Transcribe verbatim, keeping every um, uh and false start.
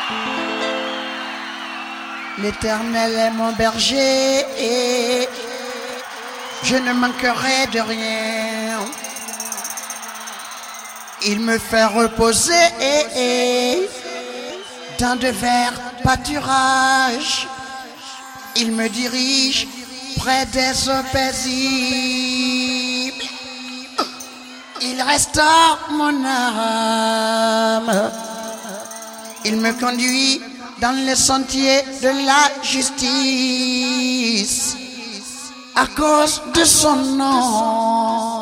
L'Éternel est mon berger et je ne manquerai de rien. Il me fait reposer dans de verts pâturages. Il me dirige près des eaux paisibles. Il restaure mon âme. Il me conduit dans les sentiers de la justice à cause de son nom.